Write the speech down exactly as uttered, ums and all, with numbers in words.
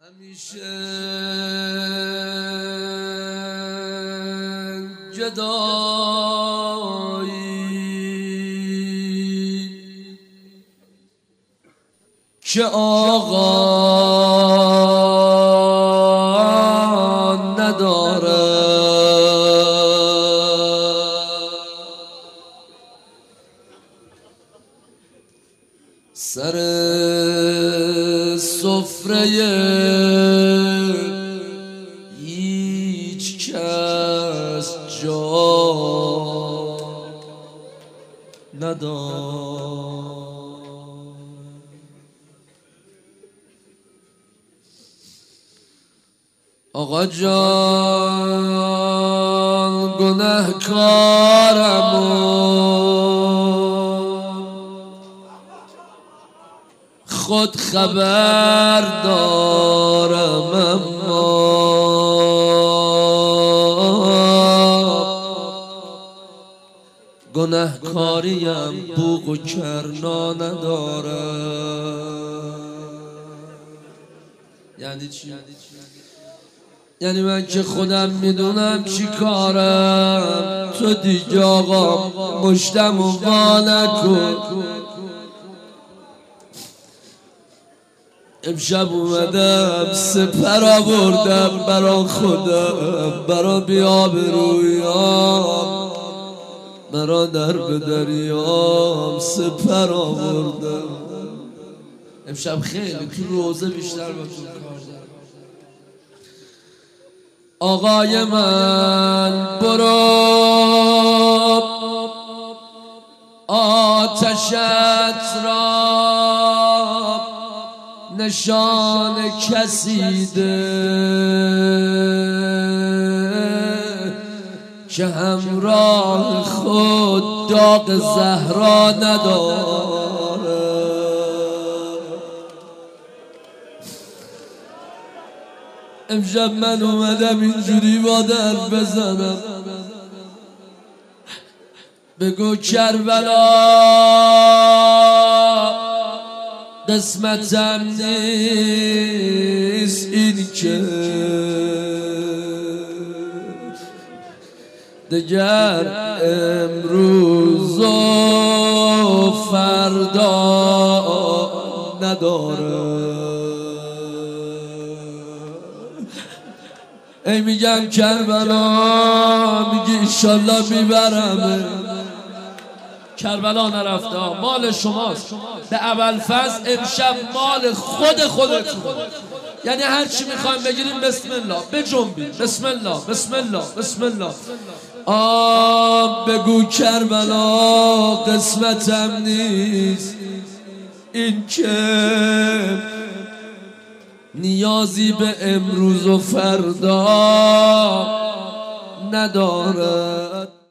همیشه جدایی که آقا نداره، سر سفره هیچ کس جا نداره. آقا جان گنهکارم خود خبر دارم، اما گنهکاریم بوق و کرنا نداره. یعنی چی؟ یعنی من که خودم میدونم چی کارم، تو دیگه آقا مشتم و وا نکن. امشب اومدم سپر آوردم برا خودم، برا بیابرویام، برا در به دریام سپر آوردم. امشب خیلی تو روزه بیشتر با تو کار دارم. آقای من برو آتشت را نشان کسیده که همراه خود داغ زهرا نداره. امشب من اومدم اینجوری با در بزنم، بگو کربلا قسمتم نیست این که دگر امروز و فردا نداره. ای میگم کربلا، میگی ایشالله میبرم. کربلا نرفته، مال شماست. به ابوالفضل امشب مال خود خودتون، یعنی هر چی میخوایم بگیریم بسم الله بجنبیم، بسم الله بسم الله بسم الله. آه بگو کربلا قسمتم نیست این که نیازی به امروز و فردا ندارد.